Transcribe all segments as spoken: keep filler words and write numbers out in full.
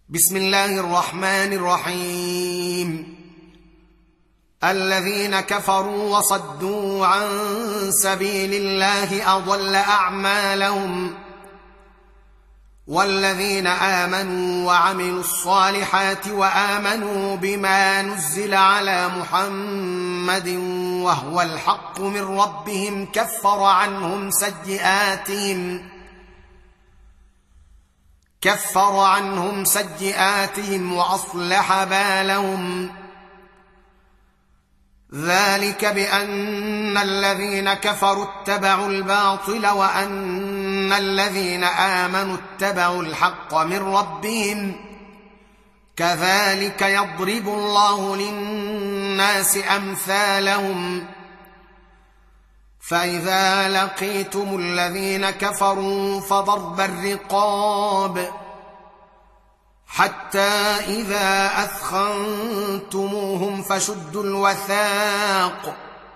بسم الله الرحمن الرحيم. الذين كفروا وصدوا عن سبيل الله أضل أعمالهم، والذين آمنوا وعملوا الصالحات وآمنوا بما نزل على محمد وهو الحق من ربهم كفر عنهم سيئاتهم كفر عنهم سيئاتهم وأصلح بالهم. ذلك بأن الذين كفروا اتبعوا الباطل وأن الذين آمنوا اتبعوا الحق من ربهم، كذلك يضرب الله للناس أمثالهم. فإذا لقيتم الذين كفروا فضرب الرقاب حتى إذا أثخنتموهم فشدوا الوثاق،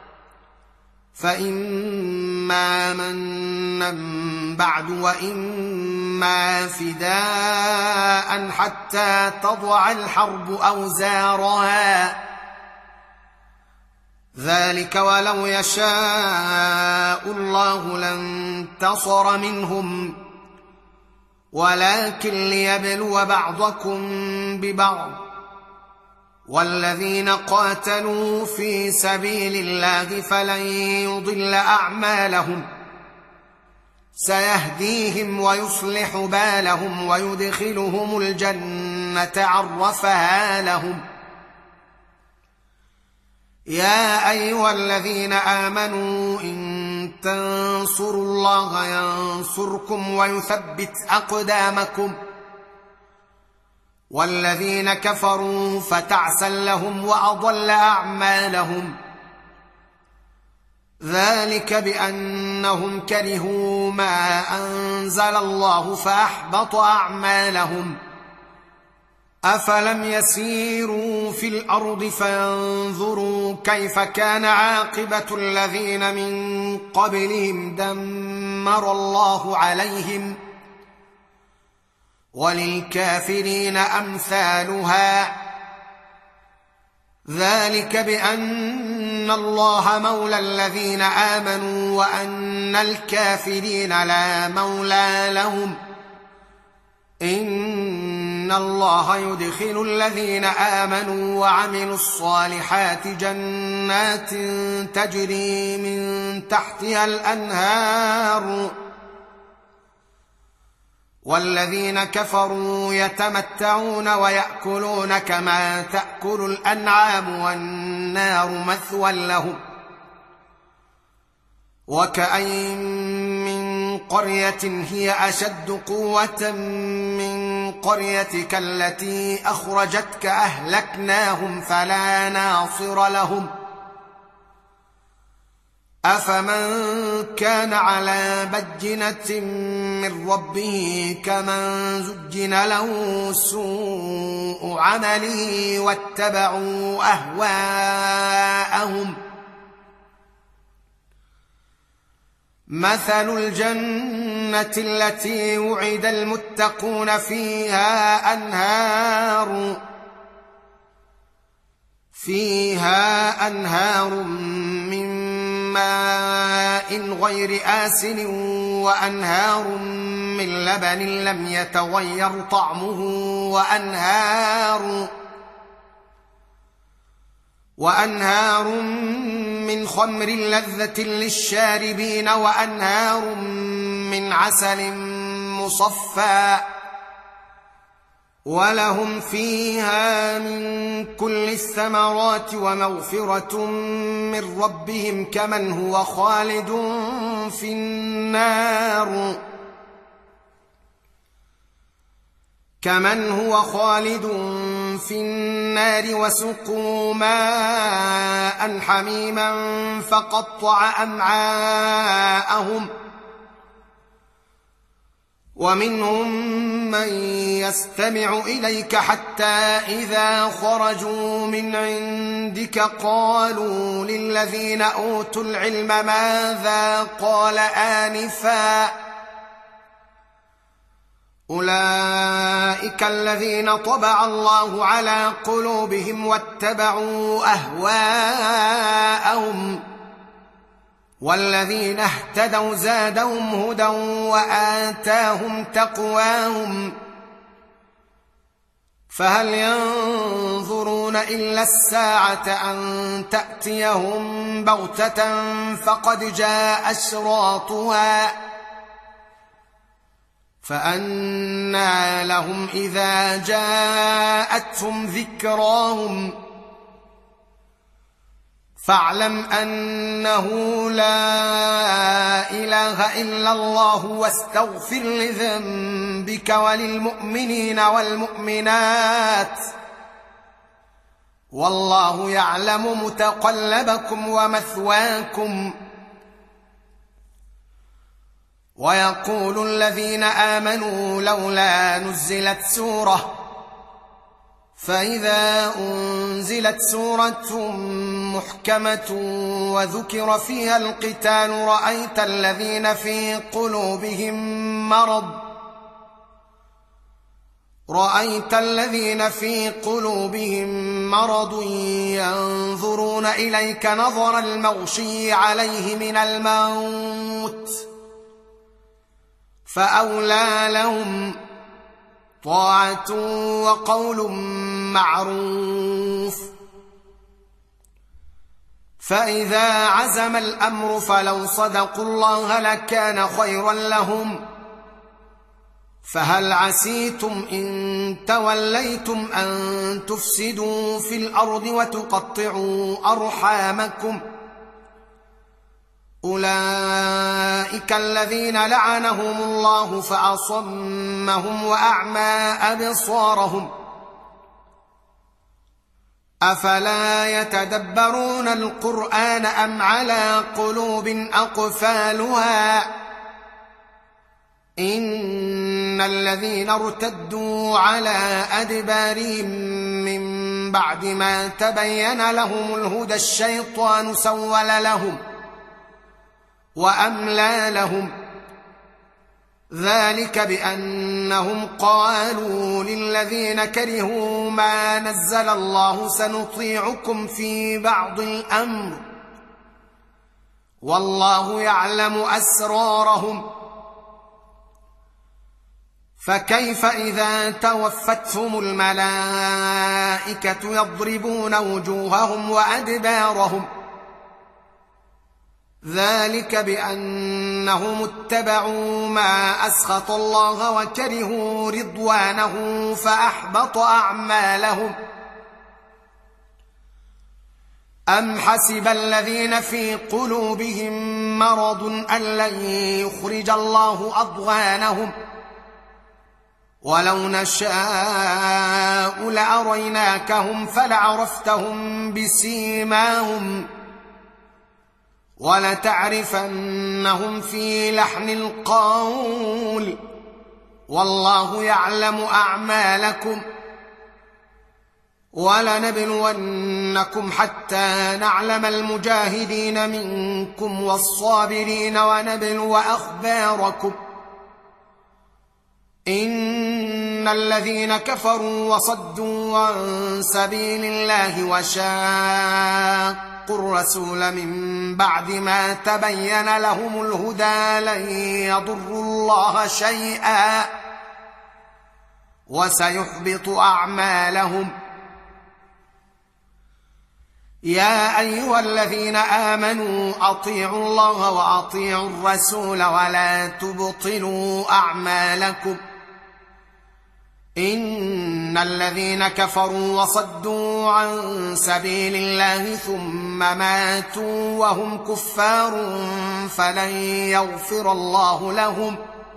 فإما منا بعد وإما فداء حتى تضع الحرب أوزارها. ذلك ولو يشاء الله لانتصر منهم، ولكن ليبلو بعضكم ببعض. والذين قاتلوا في سبيل الله فلن يضل أعمالهم، سيهديهم ويصلح بالهم ويدخلهم الجنة عرفها لهم. يا أيها الذين آمنوا إن تنصروا الله ينصركم ويثبت أقدامكم، والذين كفروا فتعسا لهم وأضل أعمالهم. ذلك بأنهم كرهوا ما أنزل الله فأحبط أعمالهم. أفلم يسيروا في الأرض فينظروا كيف كان عاقبة الذين من قبلهم دمر الله عليهم، وللكافرين أمثالها. ذلك بأن الله مولى الذين آمنوا وأن الكافرين لا مولى لهم. إن الله يدخل الذين آمنوا وعملوا الصالحات جنات تجري من تحتها الأنهار، والذين كفروا يتمتعون ويأكلون كما تأكل الأنعام والنار مثوى لهم. وكأين من قرية هي أشد قوة من قريتك التي أخرجتك أهلكناهم فلا ناصر لهم. أفمن كان على بينة من ربه كمن زجن له سوء عمله واتبعوا أهواءهم. مثل الجنة التي وعد المتقون فيها أنهار فيها أنهار من ماء غير آسن وأنهار من لبن لم يتغير طعمه وأنهار وأنهار من خمر لذة للشاربين وأنهار من عسل مصفى، ولهم فيها من كل الثمرات ومغفرة من ربهم كمن هو خالد في النار كمن هو خالد في النار وسقوا ماء حميما فقطع أمعاءهم. ومنهم من يستمع إليك حتى إذا خرجوا من عندك قالوا للذين أوتوا العلم ماذا قال آنفا أولئك الذين طبع الله على قلوبهم واتبعوا أهواءهم والذين اهتدوا زادهم هدى وآتاهم تقواهم فهل ينظرون إلا الساعة أن تأتيهم بغتة فقد جاء أشراطها فأنى لهم إذا جاءتهم ذكراهم فاعلم أنه لا إله إلا الله واستغفر لذنبك وللمؤمنين والمؤمنات والله يعلم متقلبكم ومثواكم. ويقول الذين آمنوا لولا نزلت سورة فإذا أنزلت سورة محكمة وذكر فيها القتال رأيت الذين في قلوبهم مرض رأيت الذين في قلوبهم مرض ينظرون إليك نظر المغشي عليه من الموت فأولى لهم طاعة وقول معروف. فإذا عزم الأمر فلو صدقوا الله لكان خيرا لهم فهل عسيتم إن توليتم أن تفسدوا في الأرض وتقطعوا أرحامكم أولئك الذين لعنهم الله فأصمهم وأعمى أبصارهم أفلا يتدبرون القرآن أم على قلوب أقفالها إن الذين ارتدوا على أدبارهم من بعد ما تبين لهم الهدى الشيطان سول لهم وأملى لهم ذلك بأنهم قالوا للذين كرهوا ما نزل الله سنطيعكم في بعض الأمر والله يعلم أسرارهم فكيف إذا توفتهم الملائكة يضربون وجوههم وأدبارهم ذلك بأنهم اتبعوا ما أسخط الله وكرهوا رضوانه فأحبط أعمالهم أم حسب الذين في قلوبهم مرض أن لن يخرج الله أضغانهم ولو نشاء لأريناكهم فلعرفتهم بسيماهم ولتعرفنهم في لحن القول والله يعلم أعمالكم ولنبلونكم حتى نعلم المجاهدين منكم والصابرين ونبلو أخباركم إن الذين كفروا وصدوا عن سبيل الله وشاقوا الرسول من بعد ما تبين لهم الهدى لن يضروا الله شيئا وسيحبط أعمالهم. يا أيها الذين آمنوا أطيعوا الله وأطيعوا الرسول ولا تبطلوا أعمالكم إن الذين كفروا وصدوا عن سبيل الله ثم ماتوا وهم كفار فلن يغفر الله لهم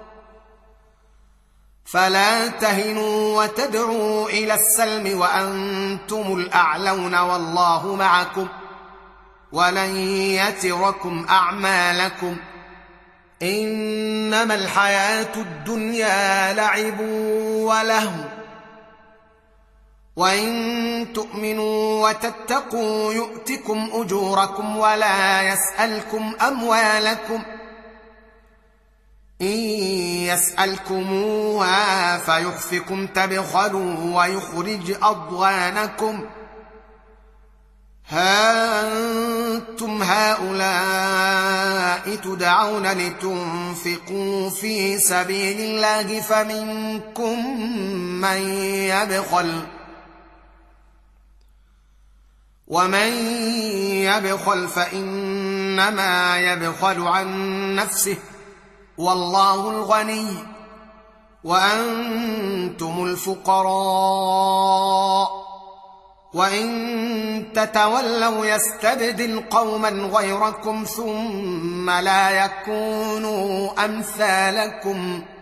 فلا تهنوا وتدعوا إلى السلم وأنتم الأعلون والله معكم ولن يتركم أعمالكم إنما الحياة الدنيا لعب ولهو وإن تؤمنوا وتتقوا يؤتكم أجوركم ولا يسألكم أموالكم إن يسألكموها فيحفكم تبخلوا ويخرج أضغانكم ها أنتم هؤلاء تدعون لتنفقوا في سبيل الله فمنكم من يبخل ومن يبخل فإنما يبخل عن نفسه والله الغني وأنتم الفقراء وإن تتولوا يستبدل قوما غيركم ثم لا يكونوا أمثالكم